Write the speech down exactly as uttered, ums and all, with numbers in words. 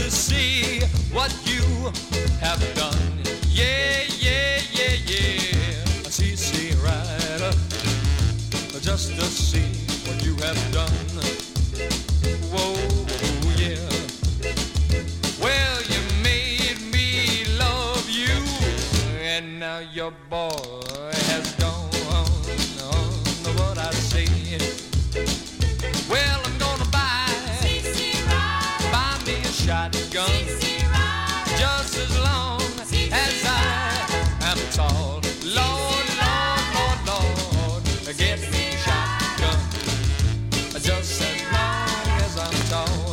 to see what you have done. Yeah, yeah, yeah, yeah. C C Rider, just to see what you have done. Whoa, yeah. Well, you made me love you, and now you're bored.